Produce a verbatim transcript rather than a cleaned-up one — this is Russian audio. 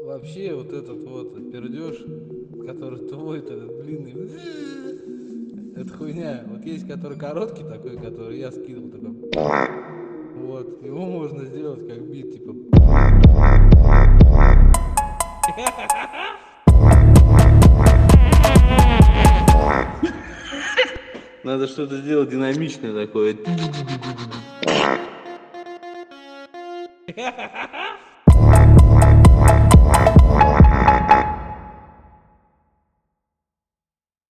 вообще вот этот вот пердеж, который твой, этот длинный, это хуйня. Вот есть который короткий такой, который я скидывал такой. Вот, его можно сделать как бит, типа. Надо что-то сделать динамичное такое.